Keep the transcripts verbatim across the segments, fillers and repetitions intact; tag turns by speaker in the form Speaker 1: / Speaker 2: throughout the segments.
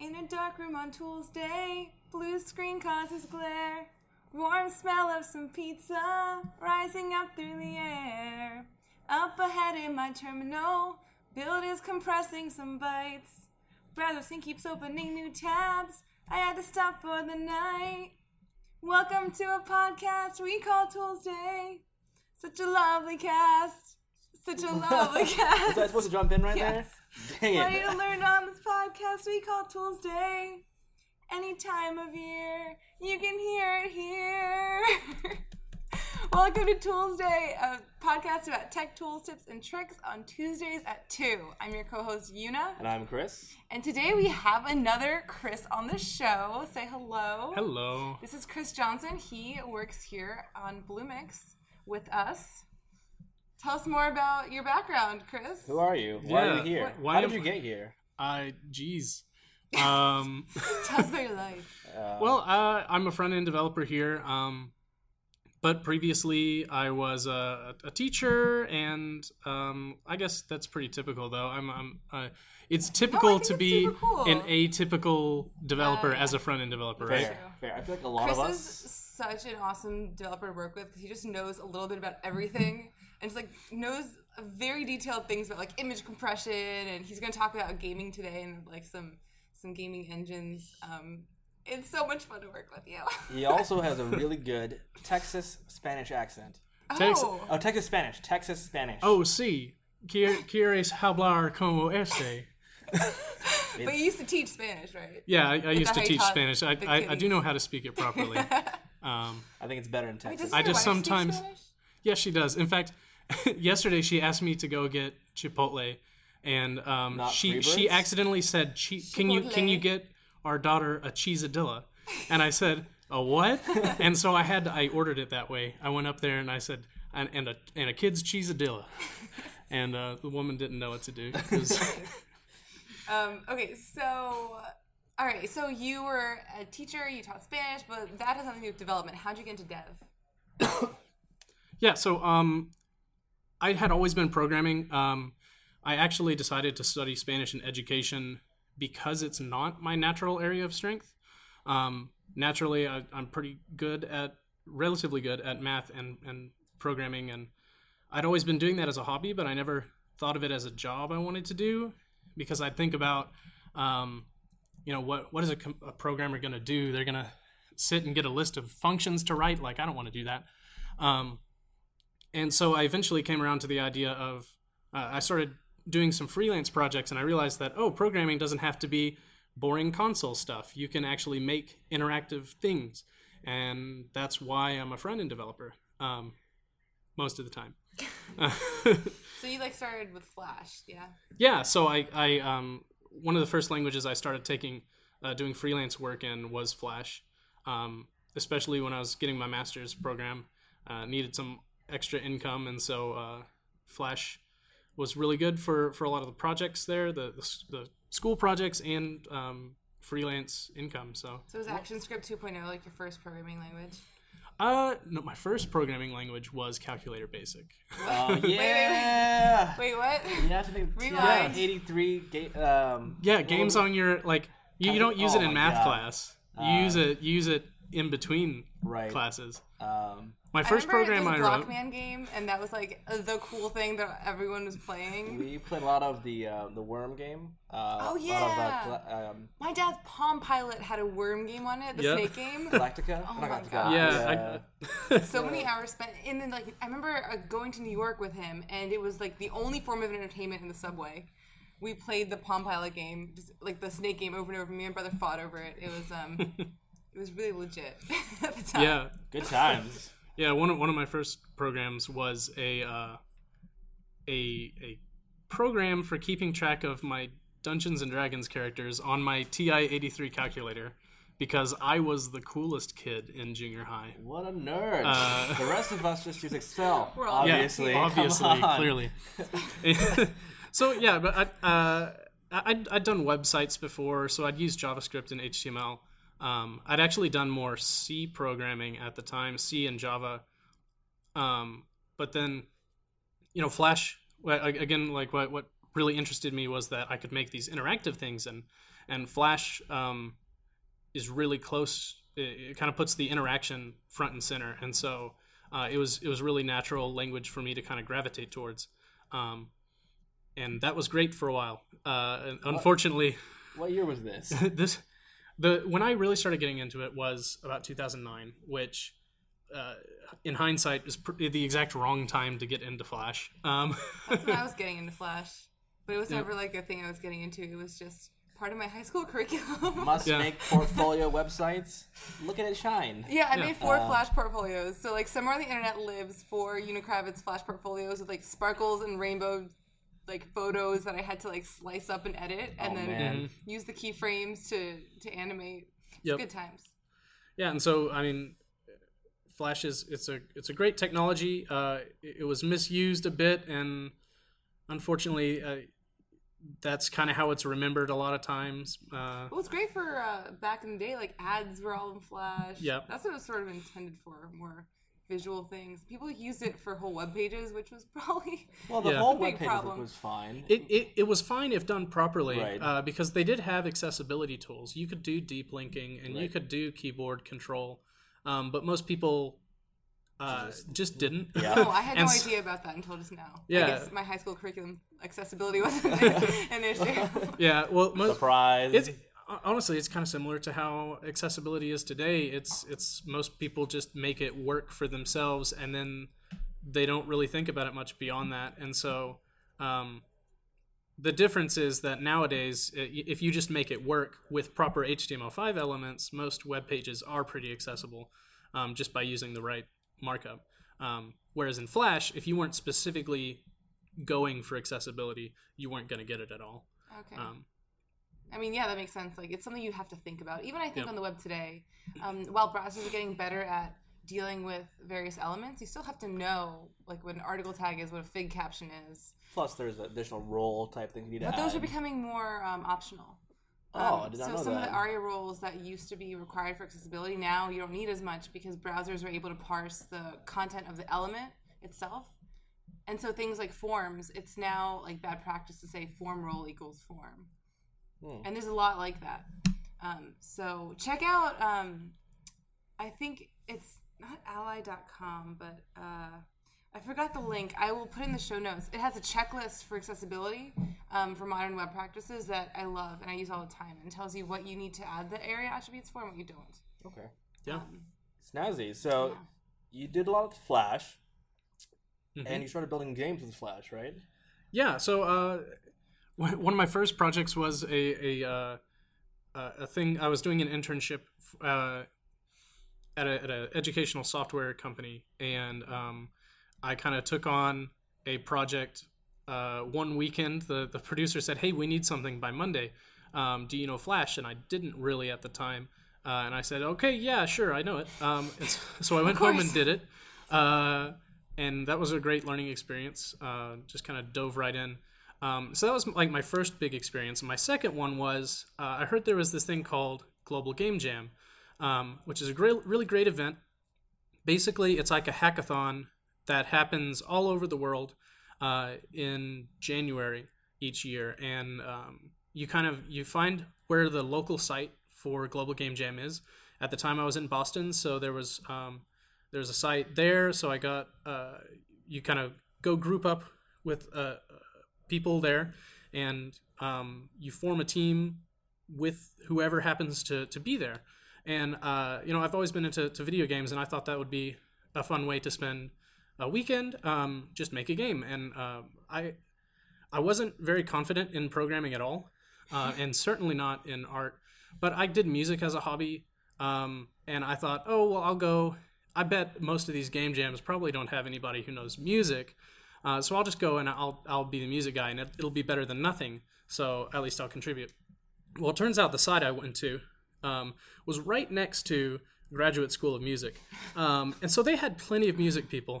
Speaker 1: In a dark room on Tools Day, blue screen causes glare. Warm smell of some pizza rising up through the air. Up ahead in my terminal, Build is compressing some bytes. Browser keeps opening new tabs. I had to stop for the night. Welcome to a podcast we call Tools Day. Such a lovely cast. Such a lovely cast.
Speaker 2: Was I supposed to jump in right
Speaker 1: yes.
Speaker 2: there? Dang
Speaker 1: Ready
Speaker 2: it.
Speaker 1: to learn on this podcast we call Tools Day. Any time of year, you can hear it here. Welcome to Tools Day, a podcast about tech tools, tips, and tricks on Tuesdays at two. I'm your co-host, Yuna.
Speaker 2: And I'm Chris.
Speaker 1: And today we have another Chris on the show. Say hello.
Speaker 3: Hello.
Speaker 1: This is Chris Johnson. He works here on Bluemix with us. Tell us more about your background, Chris.
Speaker 2: Who are you? Why
Speaker 3: Yeah.
Speaker 2: are you here?
Speaker 3: Why
Speaker 2: How did
Speaker 3: am-
Speaker 2: you get here?
Speaker 3: I, geez. Um,
Speaker 1: Tell us about your life.
Speaker 2: Uh,
Speaker 3: well, uh, I'm a front-end developer here, um, but previously I was a, a teacher, and um, I guess that's pretty typical, though. I'm, I'm uh, it's typical
Speaker 1: think
Speaker 3: to
Speaker 1: it's
Speaker 3: be
Speaker 1: super cool.
Speaker 3: an atypical developer
Speaker 1: Yeah, yeah.
Speaker 3: as a front-end developer,
Speaker 2: fair,
Speaker 3: right?
Speaker 1: True.
Speaker 2: fair. I feel like a lot
Speaker 1: Chris
Speaker 2: of
Speaker 1: is
Speaker 2: us.
Speaker 1: such an awesome developer to work with because he just knows a little bit about everything and just like knows very detailed things about like image compression, and he's going to talk about gaming today and like some some gaming engines. Um, it's so much fun to work with you.
Speaker 2: He also has a really good Texas Spanish accent.
Speaker 3: Tex-
Speaker 1: oh,
Speaker 2: Oh, Texas Spanish. Texas Spanish.
Speaker 3: Oh, sí. Qui- ¿Quieres hablar como este?
Speaker 1: but you used to teach Spanish, right?
Speaker 3: Yeah, I, I used
Speaker 1: that
Speaker 3: to
Speaker 1: how you
Speaker 3: teach
Speaker 1: taught
Speaker 3: Spanish. I,
Speaker 1: the
Speaker 3: I, I
Speaker 1: kiddies?
Speaker 3: do know how to speak it properly. Um,
Speaker 2: I think it's better in
Speaker 1: Wait,
Speaker 2: Texas.
Speaker 1: doesn't
Speaker 3: I
Speaker 1: your
Speaker 3: just
Speaker 1: wife speak
Speaker 3: sometimes-
Speaker 1: Spanish?
Speaker 3: Yeah, she does. In fact, yesterday she asked me to go get Chipotle, and um,
Speaker 2: Not
Speaker 3: she
Speaker 2: Freebirds?
Speaker 3: she accidentally said, che- "Can you can you
Speaker 1: Chipotle?
Speaker 3: get our daughter a cheesadilla?" And I said, "A what?" And so I had to, I ordered it that way. I went up there and I said, "And, and a and a kid's cheesadilla," and uh, the woman didn't know what to do. 'Cause-
Speaker 1: Um, okay, so, all right, so you were a teacher, you taught Spanish, but that has nothing to do with development. How'd you get into dev?
Speaker 3: Yeah, so um, I had always been programming. Um, I actually decided to study Spanish in education because it's not my natural area of strength. Um, naturally, I, I'm pretty good at, relatively good at math and, and programming, and I'd always been doing that as a hobby, but I never thought of it as a job I wanted to do because I'd think about, um, you know, what what is a, com- a programmer going to do? They're going to sit and get a list of functions to write. Like, I don't want to do that. Um, and so I eventually came around to the idea of, uh, I started doing some freelance projects, and I realized that, oh, programming doesn't have to be boring console stuff. You can actually make interactive things. And that's why I'm a front-end developer, um, most of the time.
Speaker 1: So you, like, started with Flash, yeah?
Speaker 3: Yeah, so I, I um, one of the first languages I started taking, uh, doing freelance work in was Flash, um, especially when I was getting my master's program. Uh, needed some extra income, and so uh, Flash was really good for, for a lot of the projects there, the the, the school projects and um, freelance income. So,
Speaker 1: So was ActionScript two point oh, like, your first programming language?
Speaker 3: uh, no, my first programming language was Calculator Basic.
Speaker 2: Oh, yeah.
Speaker 1: Wait, what?
Speaker 2: You have to think.
Speaker 1: Rewind.
Speaker 2: Yeah, eighty-three. Ga- um,
Speaker 3: Yeah, games on your like you, you don't use
Speaker 2: Oh
Speaker 3: it in
Speaker 2: my
Speaker 3: math
Speaker 2: God.
Speaker 3: class. You
Speaker 2: Uh,
Speaker 3: use it you use it in between
Speaker 2: Right.
Speaker 3: classes.
Speaker 2: Um,
Speaker 3: My first
Speaker 1: I
Speaker 3: program
Speaker 1: remember
Speaker 3: I
Speaker 1: this
Speaker 3: wrote.
Speaker 1: Blockman game, and that was, like, the cool thing that everyone was playing.
Speaker 2: we played a lot of the uh, the worm game. Uh,
Speaker 1: Oh,
Speaker 2: A lot
Speaker 1: yeah.
Speaker 2: of uh, Gla- um,
Speaker 1: My dad's Palm Pilot had a worm game on it, the
Speaker 3: Yep.
Speaker 1: snake game.
Speaker 2: Galactica.
Speaker 1: Oh
Speaker 2: Not
Speaker 1: my
Speaker 2: Galactica.
Speaker 1: God.
Speaker 3: Yeah, I,
Speaker 1: So many hours spent, and then like I remember uh, going to New York with him, and it was like the only form of entertainment in the subway. We played the Palm Pilot game, just like the snake game, over and over. Me and my brother fought over it. It was um, it was really legit at the time.
Speaker 3: yeah,
Speaker 2: Good times.
Speaker 3: yeah. One of one of my first programs was a uh, a a program for keeping track of my Dungeons and Dragons characters on my T I eighty-three calculator because I was the coolest kid in junior high.
Speaker 2: What a nerd.
Speaker 3: Uh,
Speaker 2: the rest of us just use Excel.
Speaker 1: We're all-
Speaker 3: Yeah,
Speaker 2: obviously. Come
Speaker 3: obviously,
Speaker 2: on.
Speaker 3: clearly. So yeah, but I, uh, I'd, I'd done websites before, so I'd used JavaScript and H T M L. Um, I'd actually done more C programming at the time, C and Java. Um, but then, you know, Flash, well, again, like what, what really interested me was that I could make these interactive things, and and Flash um, is really close. It, it kind of puts the interaction front and center, and so uh, it was it was really natural language for me to kind of gravitate towards, um, and that was great for a while. Uh, unfortunately,
Speaker 2: what year was this?
Speaker 3: this the when I really started getting into it was about two thousand nine, which uh, in hindsight is pr- the exact wrong time to get into Flash. Um,
Speaker 1: That's when I was getting into Flash, but it was
Speaker 3: Yeah.
Speaker 1: never like a thing I was getting into. It was just part of my high school curriculum.
Speaker 2: Must
Speaker 3: Yeah.
Speaker 2: make portfolio websites. Look at it shine.
Speaker 1: Yeah, I
Speaker 3: Yeah.
Speaker 1: made four
Speaker 2: Uh,
Speaker 1: Flash portfolios. So, like, somewhere on the internet lives four Unicravitz Flash portfolios with, like, sparkles and rainbow, like, photos that I had to, like, slice up and edit and
Speaker 2: Oh,
Speaker 1: then
Speaker 2: man.
Speaker 1: use the keyframes to, to animate. It's
Speaker 3: Yep.
Speaker 1: good times.
Speaker 3: Yeah, and so I mean, Flash is it's a it's a great technology. Uh, it, it was misused a bit, and unfortunately, uh, that's kind of how it's remembered a lot of times. Uh,
Speaker 1: Well, it's great for uh, back in the day. Like, ads were all in Flash.
Speaker 3: Yep.
Speaker 1: That's what it was sort of intended for, more visual things. People used it for whole web pages, which was probably...
Speaker 2: Well, the
Speaker 3: Yeah.
Speaker 2: whole
Speaker 1: Big
Speaker 2: web page
Speaker 1: problem.
Speaker 2: was fine.
Speaker 3: it, it it was fine if done properly,
Speaker 2: Right.
Speaker 3: uh, because they did have accessibility tools. You could do deep linking, and you
Speaker 2: Right.
Speaker 3: could do keyboard control, um, but most people uh, just, didn't.
Speaker 2: Yeah.
Speaker 1: Oh, I had no
Speaker 3: And s-
Speaker 1: idea about that until just now.
Speaker 3: Yeah.
Speaker 1: I guess my high school curriculum accessibility wasn't an issue.
Speaker 3: Yeah, well, most,
Speaker 2: Surprise.
Speaker 3: It's honestly, it's kind of similar to how accessibility is today. It's it's most people just make it work for themselves, and then they don't really think about it much beyond that. And so, um, the difference is that nowadays, i- if you just make it work with proper H T M L five elements, most web pages are pretty accessible, um, just by using the right markup. Um, whereas in Flash, if you weren't specifically going for accessibility, you weren't going to get it at all.
Speaker 1: Okay.
Speaker 3: Um,
Speaker 1: I mean, yeah, that makes sense. Like, it's something you have to think about. Even I think
Speaker 3: Yeah.
Speaker 1: on the web today, um, while browsers are getting better at dealing with various elements, you still have to know, like, what an article tag is, what a fig caption is.
Speaker 2: Plus, there's additional role type things you need to
Speaker 1: But those are
Speaker 2: add.
Speaker 1: becoming more um, optional.
Speaker 2: Oh,
Speaker 1: Um,
Speaker 2: I did not
Speaker 1: so
Speaker 2: know
Speaker 1: some of
Speaker 2: that.
Speaker 1: the ARIA roles that used to be required for accessibility, now you don't need as much because browsers are able to parse the content of the element itself. And so things like forms, it's now like bad practice to say form role equals form.
Speaker 2: Hmm.
Speaker 1: And there's a lot like that. Um, so check out, um, I think it's not ally dot com, but uh, I forgot the link. I will put in the show notes. It has a checklist for accessibility um, for modern web practices that I love and I use all the time, and tells you what you need to add the area attributes for and what you don't.
Speaker 2: Okay.
Speaker 3: yeah.
Speaker 1: Um,
Speaker 2: Snazzy. So,
Speaker 1: Yeah.
Speaker 2: you did a lot with Flash,
Speaker 3: Mhm.
Speaker 2: and you started building games with Flash, right?
Speaker 3: Yeah, so uh, one one of my first projects was a a uh, uh, a thing. I was doing an internship uh, at a at an educational software company, and um, I kind of took on a project uh, one weekend. The the producer said, "Hey, we need something by Monday. Um, do you know Flash?" And I didn't really at the time, uh, and I said, "Okay, yeah, sure, I know it." Um, and so, so I went home and
Speaker 1: course.
Speaker 3: did it. Uh, and that was a great learning experience. Uh, just kind of dove right in. Um, so that was like my first big experience. And my second one was uh, I heard there was this thing called Global Game Jam, um, which is a great, really great event. Basically, it's like a hackathon that happens all over the world uh, in January each year, and um, you kind of you find where the local site for Global Game Jam is. At the time, I was in Boston, so there was. Um, There's a site there, so I got uh, you kind of go group up with uh, people there, and um, you form a team with whoever happens to, to be there. And uh, you know, I've always been into to video games, and I thought that would be a fun way to spend a weekend. Um, just make a game, and uh, I I wasn't very confident in programming at all, uh, and certainly not in art. But I did music as a hobby, um, and I thought, oh well, I'll go. I bet most of these game jams probably don't have anybody who knows music, uh, so I'll just go and I'll I'll be the music guy, and it, it'll be better than nothing. So at least I'll contribute. Well, it turns out the site I went to um, was right next to Graduate School of Music, um, and so they had plenty of music people.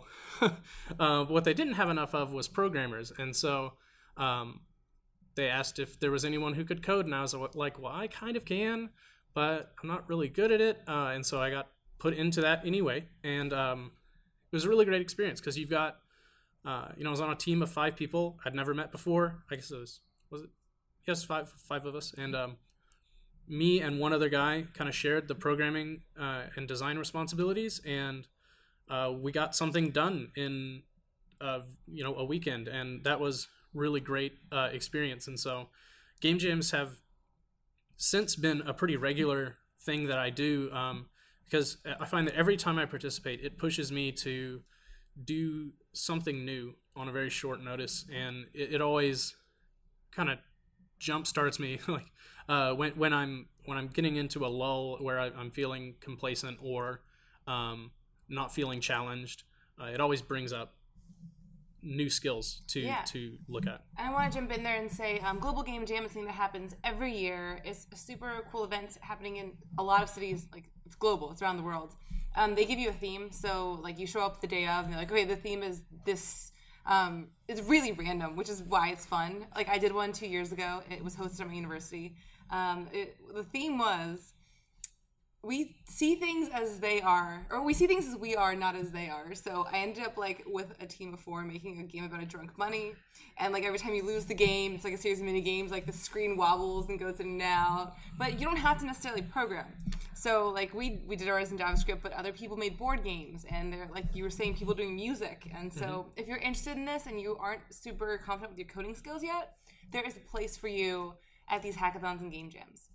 Speaker 3: uh, what they didn't have enough of was programmers, and so um, they asked if there was anyone who could code, and I was like, well, I kind of can, but I'm not really good at it, uh, and so I got put into that anyway, and um, it was a really great experience because you've got, uh, you know, I was on a team of five people I'd never met before. I guess it was was it? Yes, five five of us, and um, me and one other guy kind of shared the programming uh, and design responsibilities, and uh, we got something done in uh, you know a weekend, and that was really great uh, experience. And so game jams have since been a pretty regular thing that I do, um, because I find that every time I participate, it pushes me to do something new on a very short notice, and it, it always kind of jump starts me like uh, when when I'm when I'm getting into a lull where I, I'm feeling complacent or um, not feeling challenged. Uh, it always brings up new skills to
Speaker 1: Yeah.
Speaker 3: to look at.
Speaker 1: And I want to jump in there and say um, Global Game Jam is something that happens every year. It's a super cool event happening in a lot of cities. Like, it's global. It's around the world. Um, they give you a theme. So, like, you show up the day of and they're like, okay, the theme is this. Um, it's really random, which is why it's fun. Like, I did one two years ago. It was hosted at my university. Um, it, the theme was we see things as they are, or we see things as we are, not as they are. So I ended up like with a team of four making a game about a drunk bunny, and like every time you lose the game, it's like a series of mini games. Like the screen wobbles and goes in and out, but you don't have to necessarily program. So like we we did ours in JavaScript, but other people made board games, and they're like you were saying, people doing music. And so mm-hmm. if you're interested in this and you aren't super confident with your coding skills yet, there is a place for you at these hackathons and game jams.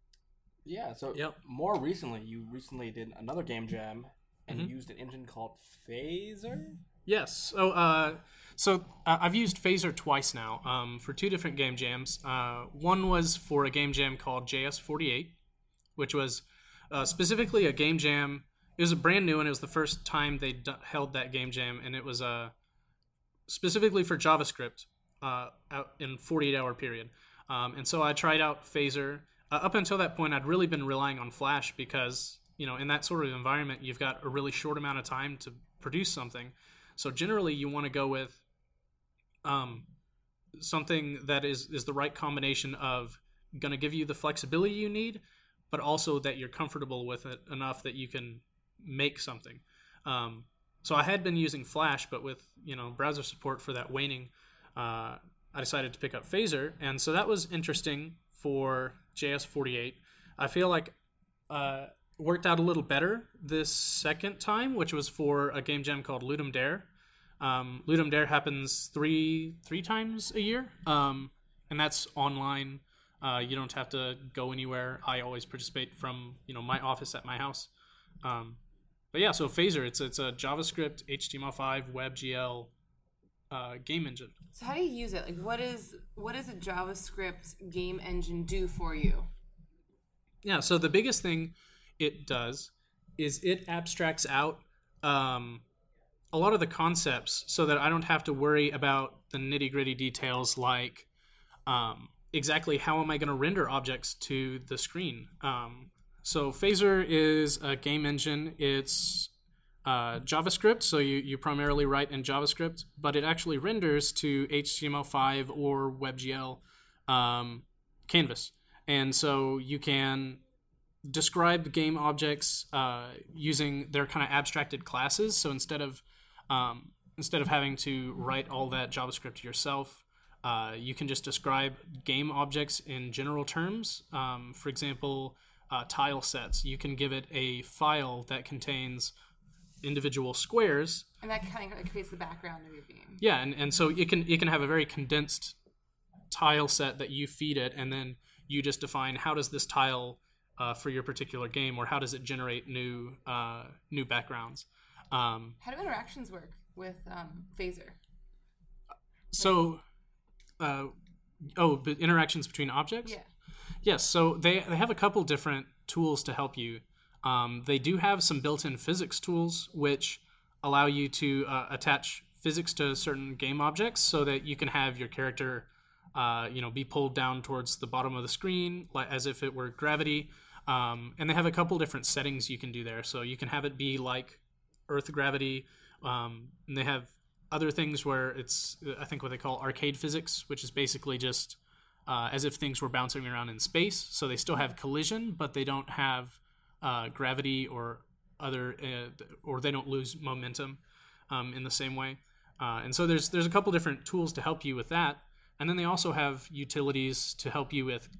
Speaker 2: Yeah, so
Speaker 3: yep.
Speaker 2: more recently, you recently did another game jam and
Speaker 3: mm-hmm.
Speaker 2: used an engine called Phaser?
Speaker 3: Yes. So, uh, so uh, I've used Phaser twice now um, for two different game jams. Uh, one was for a game jam called J S forty-eight, which was uh, specifically a game jam. It was a brand new, and it was the first time they d- held that game jam, and it was uh, specifically for JavaScript uh, out in forty-eight hour period. Um, and so I tried out Phaser. Uh, up until that point, I'd really been relying on Flash because, you know, in that sort of environment, you've got a really short amount of time to produce something. So generally, you want to go with um, something that is, is the right combination of going to give you the flexibility you need, but also that you're comfortable with it enough that you can make something. Um, so I had been using Flash, but with, you know, browser support for that waning, uh, I decided to pick up Phaser. And so that was interesting for J S forty-eight. I feel like uh worked out a little better this second time, which was for a game jam called Ludum Dare. Um, Ludum Dare happens three three times a year, um, and that's online. Uh, you don't have to go anywhere. I always participate from you know my office at my house. Um, but yeah, so Phaser, it's it's a JavaScript, H T M L five, WebGL uh, game engine.
Speaker 1: So how do you use it? Like, what is what does a JavaScript game engine do for you?
Speaker 3: Yeah, so the biggest thing it does is it abstracts out um, a lot of the concepts so that I don't have to worry about the nitty-gritty details like um, exactly how am I going to render objects to the screen. Um, so Phaser is a game engine. It's Uh, JavaScript, so you, you primarily write in JavaScript, but it actually renders to H T M L five or WebGL um, canvas. And so you can describe game objects uh, using their kind of abstracted classes. So instead of um, instead of having to write all that JavaScript yourself, uh, you can just describe game objects in general terms. Um, for example, uh, tile sets. You can give it a file that contains individual squares,
Speaker 1: and that kind of creates the background of your game.
Speaker 3: Yeah, and, and so it can it can have a very condensed tile set that you feed it, and then you just define how does this tile uh, for your particular game, or how does it generate new uh, new backgrounds. Um,
Speaker 1: how do interactions work with um, Phaser?
Speaker 3: So, uh, oh, but interactions between objects?
Speaker 1: Yeah.
Speaker 3: Yes, so they they have a couple different tools to help you. Um, they do have some built-in physics tools which allow you to uh, attach physics to certain game objects so that you can have your character uh, you know, be pulled down towards the bottom of the screen like, as if it were gravity. Um, and they have a couple different settings you can do there. So you can have it be like Earth gravity. Um, and they have other things where it's, I think, what they call arcade physics, which is basically just uh, as if things were bouncing around in space. So they still have collision, but they don't have Uh, gravity or other, uh, or they don't lose momentum um, in the same way. Uh, and so there's there's a couple different tools to help you with that. And then they also have utilities to help you with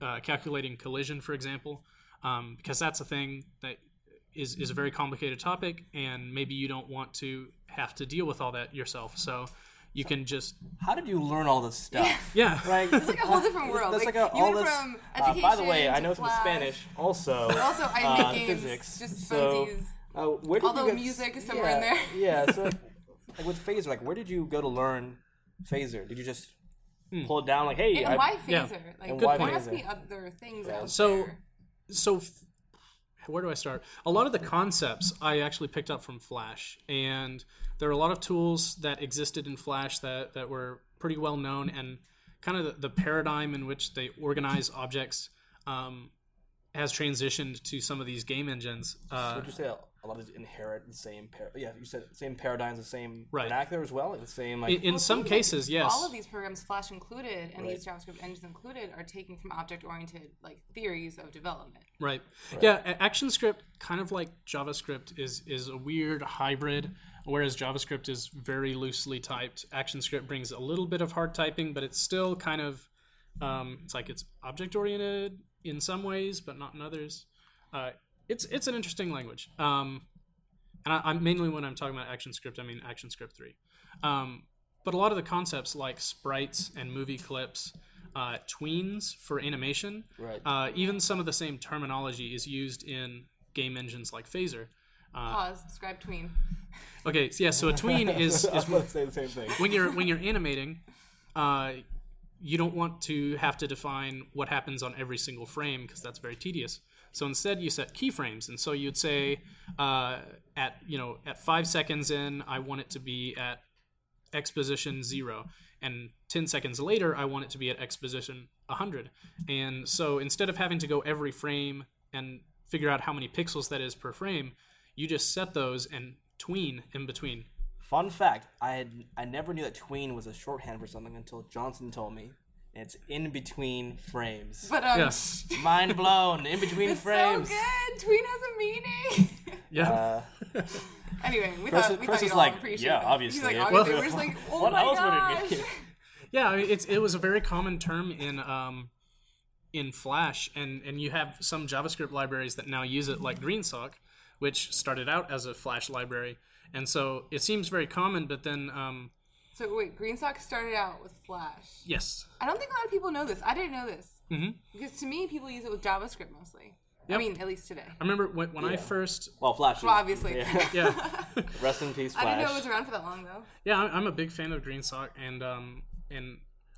Speaker 3: uh, calculating collision, for example, um, because that's a thing that is is a very complicated topic, and maybe you don't want to have to deal with all that yourself. So you can just
Speaker 2: How did you learn all this stuff?
Speaker 3: yeah.
Speaker 2: Right?
Speaker 1: It's like a whole different world.
Speaker 2: That's
Speaker 1: like,
Speaker 2: like a,
Speaker 1: you
Speaker 2: all
Speaker 1: went
Speaker 2: this.
Speaker 1: from
Speaker 2: uh,
Speaker 1: education
Speaker 2: by the way, I
Speaker 1: to
Speaker 2: know some
Speaker 1: Flash.
Speaker 2: Spanish. Also,
Speaker 1: Also, I
Speaker 2: uh,
Speaker 1: make games,
Speaker 2: physics.
Speaker 1: just
Speaker 2: So,
Speaker 1: funsies.
Speaker 2: uh, where did
Speaker 1: Although
Speaker 2: you get,
Speaker 1: music is somewhere
Speaker 2: yeah,
Speaker 1: in there.
Speaker 2: Yeah. So, like, like with Phaser, like, where did you go to learn Phaser? Did you just pull it down? Like, hey,
Speaker 1: And
Speaker 2: I,
Speaker 1: why
Speaker 3: yeah.
Speaker 1: phaser? Like,
Speaker 2: And
Speaker 1: there
Speaker 2: why
Speaker 1: must
Speaker 2: phaser?
Speaker 1: be other things out
Speaker 3: So,
Speaker 1: there.
Speaker 3: so f- where do I start? A lot of the concepts I actually picked up from Flash, and there are a lot of tools that existed in Flash that, that were pretty well known, and kind of the, the paradigm in which they organize objects um, has transitioned to some of these game engines. Uh,
Speaker 2: would you say a lot of these inherit the same? Par- yeah, you said same paradigms, the same
Speaker 3: Right.
Speaker 2: vernacular as well, like the same like.
Speaker 3: in in
Speaker 1: Well,
Speaker 3: some
Speaker 1: things like
Speaker 3: cases, yes.
Speaker 1: All of these programs, Flash included, and
Speaker 2: Right.
Speaker 1: these JavaScript engines included, are taken from object-oriented like theories of development.
Speaker 3: Right. Yeah, a- ActionScript, kind of like JavaScript, is is a weird hybrid, whereas JavaScript is very loosely typed. ActionScript brings a little bit of hard typing, but it's still kind of, um, it's like it's object-oriented in some ways, but not in others. Uh, it's it's an interesting language. Um, and I, I'm mainly when I'm talking about ActionScript, I mean ActionScript three. Um, but a lot of the concepts like sprites and movie clips, uh, tweens for animation,
Speaker 2: Right.
Speaker 3: uh, even some of the same terminology is used in game engines like Phaser. Uh,
Speaker 1: Pause. Describe tween.
Speaker 3: okay, so yeah, so a tween is,
Speaker 2: I was
Speaker 3: is
Speaker 2: about to say the same thing.
Speaker 3: when you're when you're animating, uh, you don't want to have to define what happens on every single frame because that's very tedious. So instead, you set keyframes, and so you'd say uh, at you know at five seconds in, I want it to be at X position zero, and ten seconds later, I want it to be at X position one hundred. And so instead of having to go every frame and figure out how many pixels that is per frame, you just set those and tween in between.
Speaker 2: Fun fact: I had I never knew that tween was a shorthand for something until Johnson told me. It's in between frames.
Speaker 1: But um,
Speaker 3: Yes.
Speaker 2: Mind blown. In between
Speaker 1: it's
Speaker 2: frames.
Speaker 1: so good. Tween has a meaning.
Speaker 3: Yeah.
Speaker 2: Uh,
Speaker 1: Anyway, we
Speaker 2: Chris-
Speaker 1: thought we
Speaker 2: Chris
Speaker 1: thought
Speaker 2: is
Speaker 1: you'd
Speaker 2: like,
Speaker 1: all appreciate
Speaker 2: yeah,
Speaker 1: that.
Speaker 2: obviously.
Speaker 1: He's like,
Speaker 2: Well-
Speaker 1: obviously. We're just like, oh
Speaker 2: What
Speaker 1: my
Speaker 2: else would
Speaker 1: gosh.
Speaker 2: it be?
Speaker 3: Yeah, I mean, it's it was a very common term in um, in Flash, and and you have some JavaScript libraries that now use it, like GreenSock, which started out as a Flash library, and so it seems very common. But then, um,
Speaker 1: So wait, GreenSock started out with Flash.
Speaker 3: yes,
Speaker 1: I don't think a lot of people know this. I didn't know this
Speaker 3: Mhm.
Speaker 1: because to me, people use it with JavaScript mostly. I
Speaker 3: Yep.
Speaker 1: mean, at least today.
Speaker 3: I remember when, when I
Speaker 2: Yeah.
Speaker 3: first,
Speaker 2: Well, Flash.
Speaker 1: Well, obviously.
Speaker 2: Yeah.
Speaker 3: yeah,
Speaker 2: Rest in peace, Flash.
Speaker 1: I didn't know it was around for that long though.
Speaker 3: yeah, I'm I'm a big fan of GreenSock, and um, and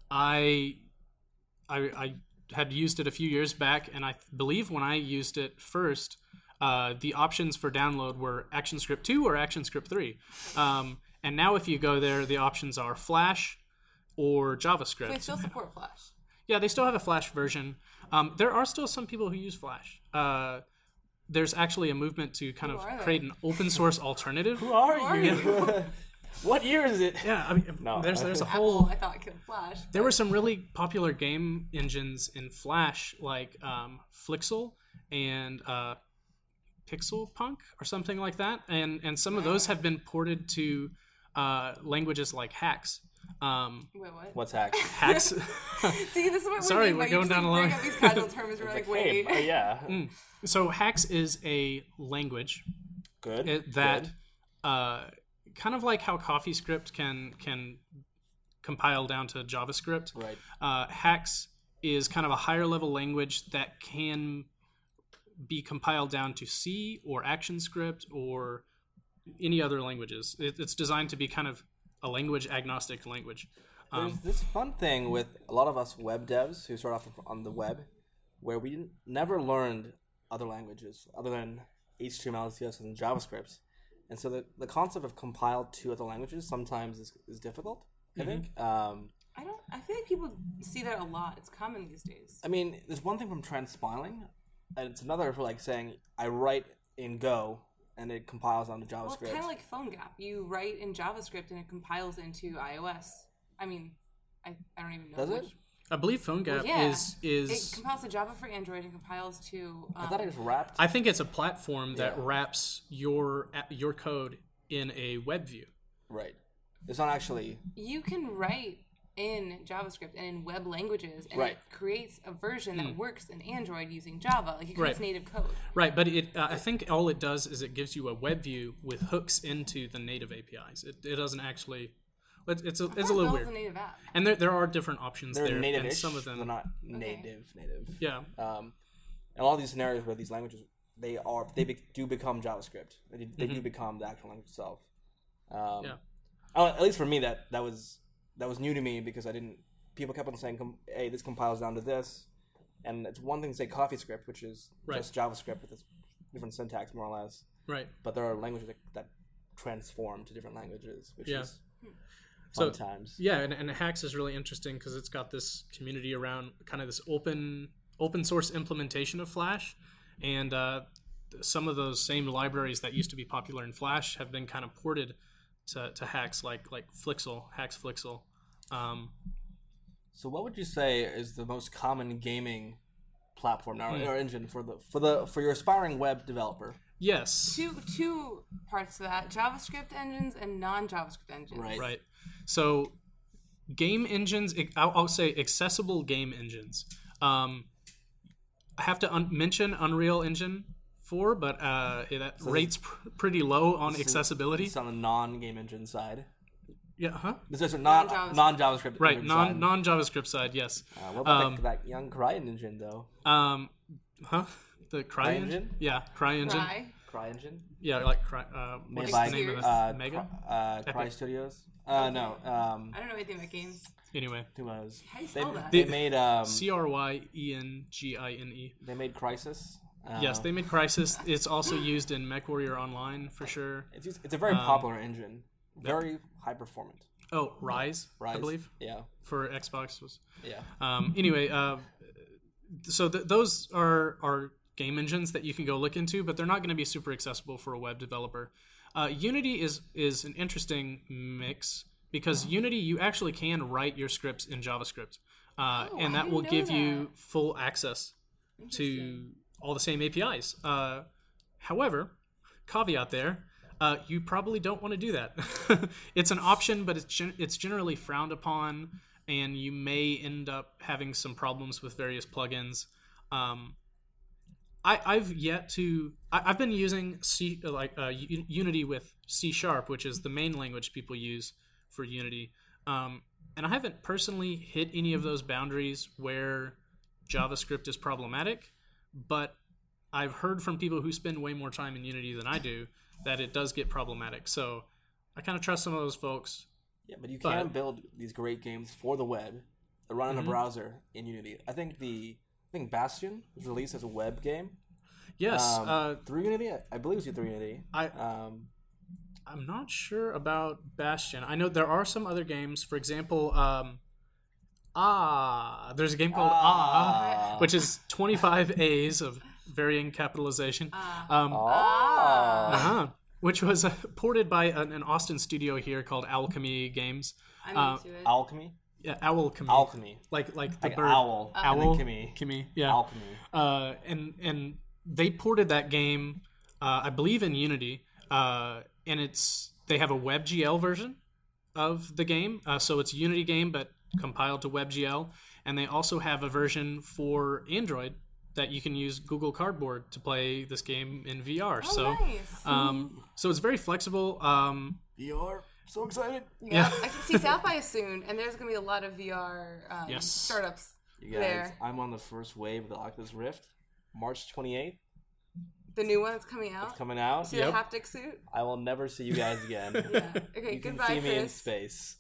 Speaker 3: I, I, I had used it a few years back, and I believe when I used it first, uh, the options for download were ActionScript two or ActionScript three, um, and now if you go there, the options are Flash or JavaScript.
Speaker 1: They still support Flash.
Speaker 3: Yeah, they still have a Flash version. Um, there are still some people who use Flash. Uh, there's actually a movement to kind
Speaker 1: Who
Speaker 3: of
Speaker 1: are they?
Speaker 3: create an open source alternative.
Speaker 2: Who are
Speaker 1: are
Speaker 2: you? What year is it?
Speaker 3: Yeah, I mean,
Speaker 2: No.
Speaker 3: there's there's a
Speaker 1: Apple,
Speaker 3: whole.
Speaker 1: I thought killed Flash.
Speaker 3: There were some really popular game engines in Flash, like um, Flixel and uh, Pixel Punk or something like that, and and some of those have been ported to uh, languages like Hax. Um,
Speaker 1: Wait, what?
Speaker 2: What's hack?
Speaker 3: Hax.
Speaker 1: See, this is what
Speaker 3: Sorry,
Speaker 1: we mean
Speaker 3: we're
Speaker 1: by
Speaker 3: going
Speaker 1: you just,
Speaker 3: down
Speaker 1: like,
Speaker 3: a
Speaker 1: bring
Speaker 3: long-
Speaker 1: up these casual terms. We're like,
Speaker 2: Hey,
Speaker 1: wait.
Speaker 2: uh, yeah.
Speaker 3: So Hax is a language
Speaker 2: Good.
Speaker 3: it, that
Speaker 2: Good.
Speaker 3: uh, kind of like how CoffeeScript can can compile down to JavaScript.
Speaker 2: Right.
Speaker 3: Uh, Hax is kind of a higher level language that can be compiled down to C or ActionScript or any other languages. It, it's designed to be kind of a language agnostic language.
Speaker 2: There's
Speaker 3: Um,
Speaker 2: this fun thing with a lot of us web devs who start off on the web, where we didn't, never learned other languages other than H T M L, C S S, and JavaScript. And so the, the concept of compiled to other languages sometimes is, is difficult, I
Speaker 3: Mm-hmm.
Speaker 2: think. Um,
Speaker 1: I don't. I feel like people see that a lot. It's common these days.
Speaker 2: I mean, there's one thing from transpiling, and it's another for like saying I write in Go and it compiles onto JavaScript.
Speaker 1: Well, it's kind of like PhoneGap. You write in JavaScript and it compiles into iOS. I mean, I, I don't even know.
Speaker 2: Does it?
Speaker 1: which,
Speaker 3: I believe PhoneGap
Speaker 1: yeah.
Speaker 3: is is
Speaker 1: It compiles to Java for Android and compiles to. Um,
Speaker 2: I thought it was wrapped.
Speaker 3: I think it's a platform that
Speaker 2: Yeah.
Speaker 3: wraps your your code in a web view.
Speaker 2: Right. It's not actually.
Speaker 1: You can write in JavaScript and in web languages, and
Speaker 2: Right.
Speaker 1: it creates a version that works in Android using Java. Like it creates
Speaker 3: Right.
Speaker 1: native code.
Speaker 3: Right, but it uh, I think all it does is it gives you a web view with hooks into the native A P Is. It, it doesn't actually. It's it's a, it's a little
Speaker 1: Builds
Speaker 3: weird.
Speaker 1: a native app.
Speaker 3: And there there are different options
Speaker 2: They're
Speaker 3: there,
Speaker 2: native-ish,
Speaker 3: and some of them.
Speaker 2: they're not native native.
Speaker 3: Yeah.
Speaker 2: Um, and a lot of these scenarios where these languages they are they be, do become JavaScript. They, do- they do become the actual language itself. Um,
Speaker 3: Yeah.
Speaker 2: uh, At least for me, that that was that was new to me because I didn't. People kept on saying, com- "Hey, this compiles down to this," and it's one thing to say CoffeeScript, which is
Speaker 3: Right.
Speaker 2: just JavaScript with its different syntax, more or less.
Speaker 3: Right.
Speaker 2: But there are languages that, that transform to different languages, which
Speaker 3: Yeah.
Speaker 2: is
Speaker 3: So-
Speaker 2: fun times.
Speaker 3: Yeah, and, and Hacks is really interesting because it's got this community around kind of this open open source implementation of Flash, and uh, some of those same libraries that used to be popular in Flash have been kind of ported to, to Hacks, like like Flixel, Hacks Flixel. Um,
Speaker 2: So, what would you say is the most common gaming platform now,
Speaker 3: Hmm.
Speaker 2: or engine for the for the for your aspiring web developer?
Speaker 3: yes,
Speaker 1: Two two parts to that: JavaScript engines and non-JavaScript engines.
Speaker 2: Right.
Speaker 3: right. So, game engines, I'll, I'll say accessible game engines. Um, I have to un- mention Unreal Engine four, but uh, that rates pr- pretty low on accessibility.
Speaker 2: It's on the non-game engine side.
Speaker 3: Yeah, huh?
Speaker 2: This is non
Speaker 1: Non-JavaScript.
Speaker 2: non JavaScript.
Speaker 3: Right,
Speaker 2: engine
Speaker 3: non
Speaker 2: side.
Speaker 3: non JavaScript side, yes.
Speaker 2: Uh, what about
Speaker 3: um,
Speaker 2: that, that young Cry engine though?
Speaker 3: Um, huh? The Cry,
Speaker 2: Cry
Speaker 3: engine?
Speaker 2: engine?
Speaker 3: Yeah, Cry engine.
Speaker 1: Cry.
Speaker 2: Cry engine
Speaker 3: Yeah, like Cry. Uh,
Speaker 2: made
Speaker 3: what's
Speaker 2: by
Speaker 3: the name of it?
Speaker 2: uh,
Speaker 3: Mega.
Speaker 2: Cry, uh, Cry
Speaker 3: Epic.
Speaker 2: Studios. Uh, no, um,
Speaker 1: I don't know anything about games.
Speaker 3: Anyway,
Speaker 2: who was?
Speaker 1: How do you
Speaker 2: They,
Speaker 1: spell that?
Speaker 2: they
Speaker 3: The-
Speaker 2: made um,
Speaker 3: C R Y E N G I N E.
Speaker 2: they made Crisis. Uh,
Speaker 3: Yes, they made Crisis. It's also used in MechWarrior Online for sure.
Speaker 2: It's just, it's a very
Speaker 3: Um,
Speaker 2: popular engine, very high performant.
Speaker 3: Oh, Rise,
Speaker 2: Rise,
Speaker 3: I believe,
Speaker 2: Yeah,
Speaker 3: for Xbox was.
Speaker 2: yeah.
Speaker 3: Um, anyway, uh, so th- those are are game engines that you can go look into, but they're not going to be super accessible for a web developer. Uh, Unity is is an interesting mix because Unity you actually can write your scripts in JavaScript, uh,
Speaker 1: Oh,
Speaker 3: and
Speaker 1: I
Speaker 3: that will
Speaker 1: didn't
Speaker 3: give
Speaker 1: know
Speaker 3: you
Speaker 1: that.
Speaker 3: full access to all the same A P Is. Uh, however, caveat there. Uh, you probably don't want to do that. It's an option, but it's gen- it's generally frowned upon, and you may end up having some problems with various plugins. Um, I, I've yet to. I, I've been using C like uh, U- Unity with C Sharp, which is the main language people use for Unity, um, and I haven't personally hit any of those boundaries where JavaScript is problematic. But I've heard from people who spend way more time in Unity than I do that it does get problematic. So I kind of trust some of those folks.
Speaker 2: Yeah, but you
Speaker 3: But-
Speaker 2: can build these great games for the web that run in
Speaker 3: Mhm.
Speaker 2: a browser in Unity. I think the I think Bastion was released as a web game
Speaker 3: Yes,
Speaker 2: um,
Speaker 3: uh,
Speaker 2: through Unity. I, I believe it was through Unity.
Speaker 3: I
Speaker 2: Um,
Speaker 3: I'm not sure about Bastion. I know there are some other games. For example, um, Ah, there's a game called Ah,
Speaker 2: Ah.
Speaker 3: which is twenty-five A's of varying capitalization. Um,
Speaker 2: ah.
Speaker 3: uh-huh, which was uh, ported by an, an Austin studio here called Alchemy Games.
Speaker 1: I'm
Speaker 3: Uh,
Speaker 1: into it.
Speaker 2: Alchemy.
Speaker 3: Yeah, Owlchemy.
Speaker 2: Alchemy.
Speaker 3: like like the
Speaker 2: Like
Speaker 3: bird.
Speaker 2: owl. and then
Speaker 3: Owl.
Speaker 2: Chemy.
Speaker 3: Chemy, yeah.
Speaker 2: Alchemy.
Speaker 3: Uh, and and they ported that game, uh, I believe, in Unity, uh, and it's they have a WebGL version of the game, uh, so it's a Unity game but compiled to WebGL, and they also have a version for Android that you can use Google Cardboard to play this game in V R.
Speaker 1: Oh,
Speaker 3: so,
Speaker 1: nice.
Speaker 3: um, so it's very flexible. Um,
Speaker 2: V R. So excited.
Speaker 1: yeah, I can see South by soon, and there's gonna be a lot of V R um,
Speaker 3: Yes.
Speaker 1: startups
Speaker 2: You guys,
Speaker 1: there.
Speaker 2: I'm on the first wave of the Oculus Rift. March twenty-eighth.
Speaker 1: The new one that's coming out.
Speaker 2: It's coming out.
Speaker 1: See
Speaker 3: Yep.
Speaker 1: the haptic suit?
Speaker 2: I will never see you guys again.
Speaker 1: Yeah. Okay,
Speaker 2: You can
Speaker 1: goodbye,
Speaker 2: see me in
Speaker 1: Chris.
Speaker 2: space.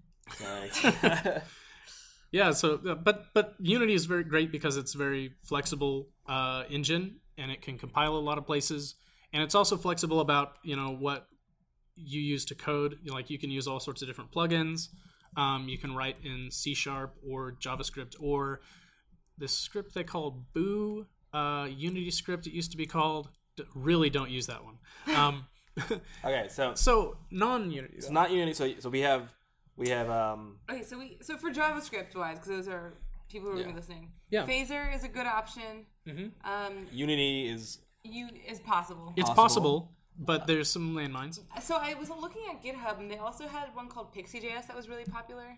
Speaker 2: Thanks.
Speaker 3: Yeah, so uh, but but Unity is very great because it's a very flexible uh, engine and it can compile a lot of places, and it's also flexible about you know what you use to code. You know, like you can use all sorts of different plugins. Um, you can write in C Sharp or JavaScript or this script they call Boo uh, Unity script. It used to be called. D- really, don't use that one. Um,
Speaker 2: okay, so
Speaker 3: so non-Unity.
Speaker 2: it's not Unity. So so we have we have um
Speaker 1: Okay, so we so for JavaScript wise, because those are people who are
Speaker 2: Yeah.
Speaker 1: gonna be listening.
Speaker 3: Yeah.
Speaker 1: Phaser is a good option.
Speaker 3: Mhm.
Speaker 1: Um,
Speaker 2: Unity is
Speaker 1: you is possible.
Speaker 3: It's
Speaker 2: Possible.
Speaker 3: possible, but there's some landmines.
Speaker 1: So I was looking at GitHub, and they also had one called Pixie.js that was really popular.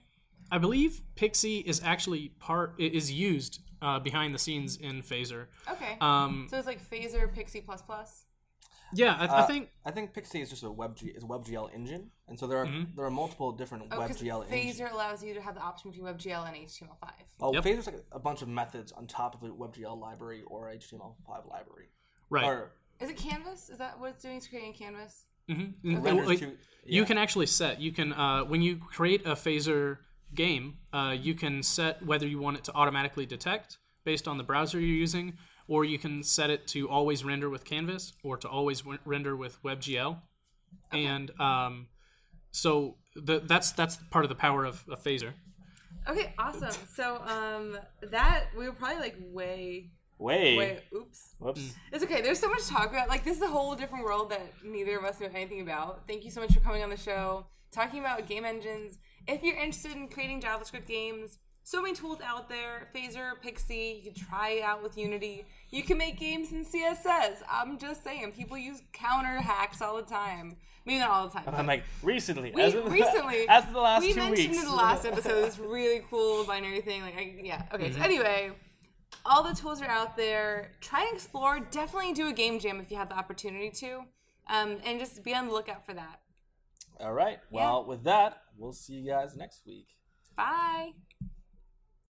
Speaker 3: I believe Pixie is actually part is used uh, behind the scenes in Phaser.
Speaker 1: Okay.
Speaker 3: Um,
Speaker 1: so it's like Phaser Pixie plus plus.
Speaker 3: yeah, I,
Speaker 2: Uh,
Speaker 3: I think
Speaker 2: I think Pixie is just a WebG is a WebGL engine, and so there are
Speaker 3: Mhm.
Speaker 2: there are multiple different
Speaker 1: Oh, because
Speaker 2: WebGL engines.
Speaker 1: Phaser allows you to have the option between WebGL and H T M L five.
Speaker 2: Oh,
Speaker 3: Yep.
Speaker 2: Phaser's like a bunch of methods on top of the WebGL library or H T M L five library.
Speaker 3: right.
Speaker 2: Or
Speaker 1: Is it Canvas? Is that what it's doing? It's creating Canvas?
Speaker 3: Mm-hmm.
Speaker 2: it renders
Speaker 3: Like,
Speaker 2: to-
Speaker 3: You
Speaker 2: yeah.
Speaker 3: can actually set. You can uh, when you create a Phaser game, uh, you can set whether you want it to automatically detect based on the browser you're using, or you can set it to always render with Canvas or to always w- render with WebGL. And um, so the, that's that's part of the power of, of Phaser.
Speaker 1: Okay, awesome. So um, that we were probably like way,
Speaker 2: Way.
Speaker 1: way. Oops.
Speaker 2: Whoops.
Speaker 1: It's okay. There's so much to talk about. Like, this is a whole different world that neither of us know anything about. Thank you so much for coming on the show, talking about game engines. If you're interested in creating JavaScript games, so many tools out there. Phaser, Pixie, you can try it out with Unity. You can make games in C S S. I'm just saying, people use counter hacks all the time. Maybe not all the time.
Speaker 2: I'm
Speaker 1: but
Speaker 2: like recently.
Speaker 1: we
Speaker 2: as of,
Speaker 1: recently,
Speaker 2: as of the last
Speaker 1: we
Speaker 2: two
Speaker 1: mentioned
Speaker 2: weeks.
Speaker 1: in the last episode this really cool binary thing. Like, I, yeah. Okay.
Speaker 2: Mm-hmm.
Speaker 1: So anyway, all the tools are out there. Try and explore. Definitely do a game jam if you have the opportunity to, um, and just be on the lookout for that.
Speaker 2: All right. Well, with that, we'll see you guys next week.
Speaker 1: Bye.